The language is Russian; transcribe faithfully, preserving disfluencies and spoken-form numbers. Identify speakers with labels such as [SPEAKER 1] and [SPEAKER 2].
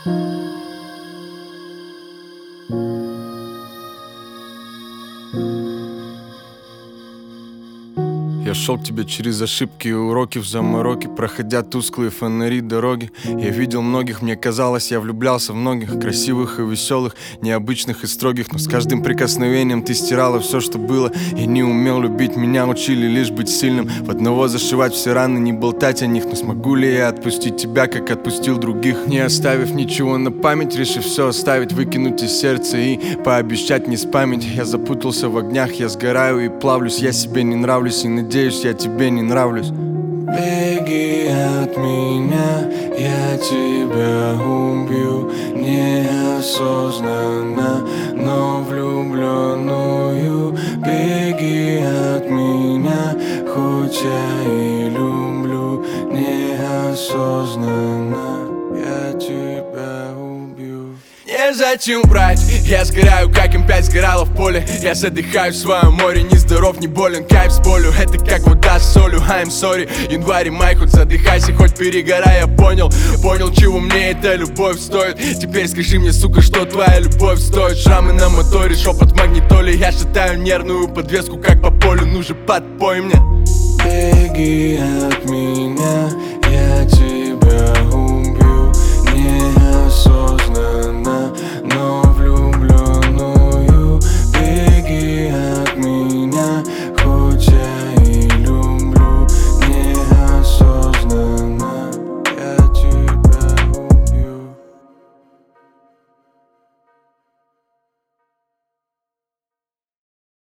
[SPEAKER 1] Я шел к тебе через ошибки и уроки в замороке, проходя тусклые фонари дороги. Я видел многих, мне казалось, я влюблялся в многих, красивых и веселых, необычных и строгих. Но с каждым прикосновением ты стирала все, что было. Я не умел любить, меня учили лишь быть сильным, в одного зашивать все раны, не болтать о них. Но смогу ли я отпустить тебя, как отпустил других, не оставив ничего на память, решив все оставить, выкинуть из сердца и пообещать не спамить. Я запутался в огнях, я сгораю и плавлюсь, я себе не нравлюсь и надеюсь, я тебе не нравлюсь.
[SPEAKER 2] Беги от меня, я тебя убью неосознанно, но влюбленную. Беги от меня, хоть я и люблю неосознанно, я тебя убью.
[SPEAKER 1] Незачем врать, я сгораю, как эм пять сгорала в поле. Я задыхаюсь в своем море, не здоров, не болен, кайф с болью. Это как вода с солью, I'm sorry. Январь и май, хоть задыхайся, хоть перегорай. Я понял, понял, чего мне эта любовь стоит. Теперь скажи мне, сука, что твоя любовь стоит. Шрамы на моторе, шепот в магнитоле. Я шатаю нервную подвеску, как по полю, ну же подпой мне.
[SPEAKER 2] Беги от меня,